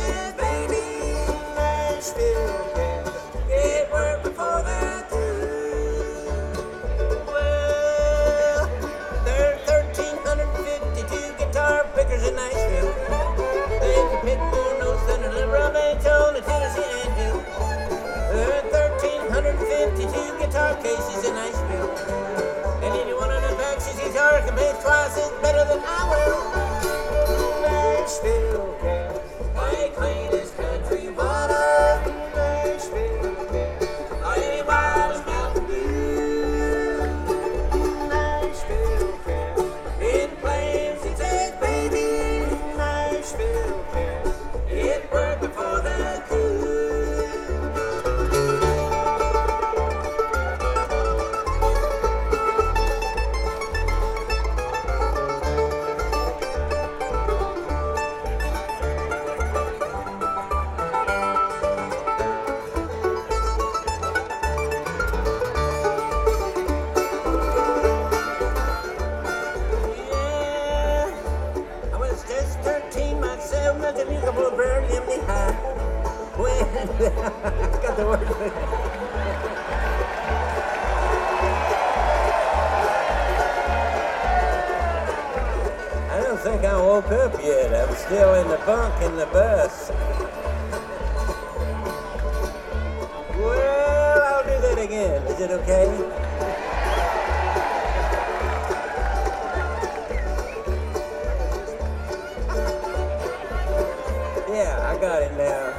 says, baby, Nashville cats get work before they're through. Well, there are 1,352 guitar pickers in Nashville. They can pick more notes than a little Tony, Tennessee, and Hill. There are 1,352 guitar cases in Nashville. And any one of them Bax's guitar can play twice as better than I will. Nashville cats, they clean as country water. Nashville cats, they wild as Mountain Dew. Nashville cats, in plain success, baby. Nashville cats, it worked before the coup. Got the word. I don't think I woke up yet. I'm still in the bunk in the bus. Well, I'll do that again. Is it okay? Yeah, I got it now.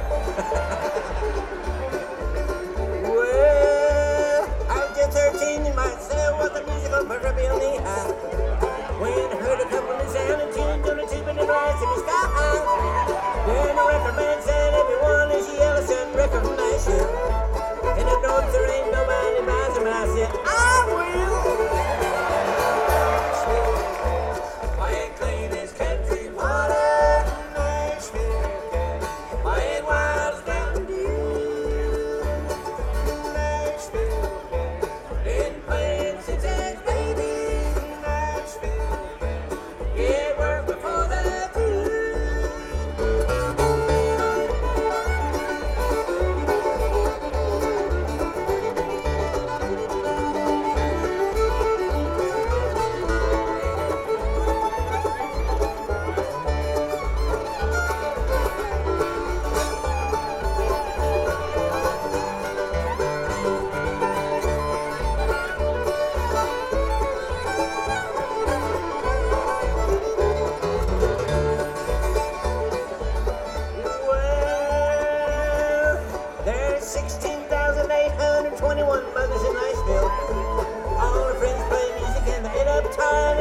Well, I was just 13 and myself was a musical proverbial knee-high. When I heard a couple of sounding tunes on the tube and the glass in the sky high. Then the record man said everyone is yellow sun record from Nashville. And if north there ain't nobody buys them, I said, I will. Quiet, clean as country water. Nashville.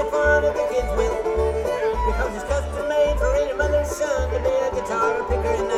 Because it's custom made for any mother's son to be a guitar picker in